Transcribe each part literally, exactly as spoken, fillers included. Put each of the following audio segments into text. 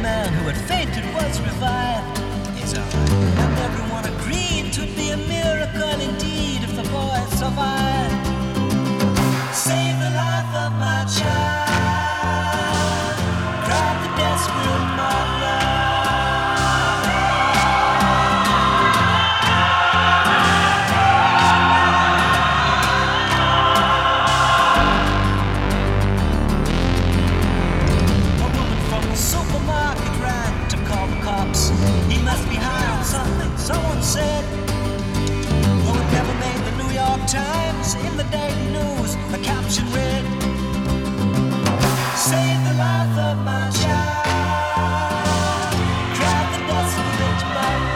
man who had fainted was revived. He's alright. And everyone agreed 'twould be a miracle indeed if the boy survived. Save the life of my child, cried the desperate mother. Supermarket ran to call the cops. He must be high on something, someone said. Though it never made the New York Times, in the daily news, the caption read, save the life of my child, cried the desperate mother.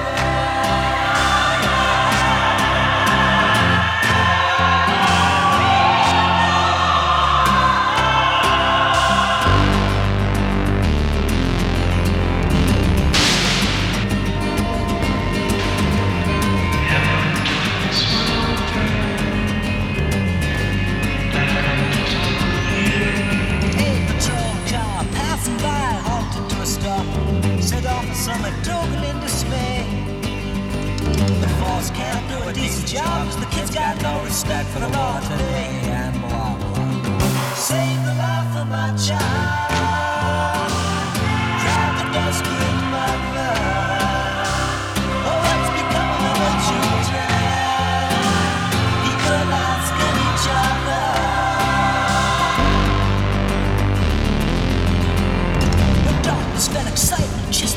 Said Officer McDougal in dismay, the force can't do a decent job, the kids got no respect for the law today, and blah blah. Save the life of my child, cried the desperate mother. Oh, what's becoming of the children? People asking each other. Felt excitement just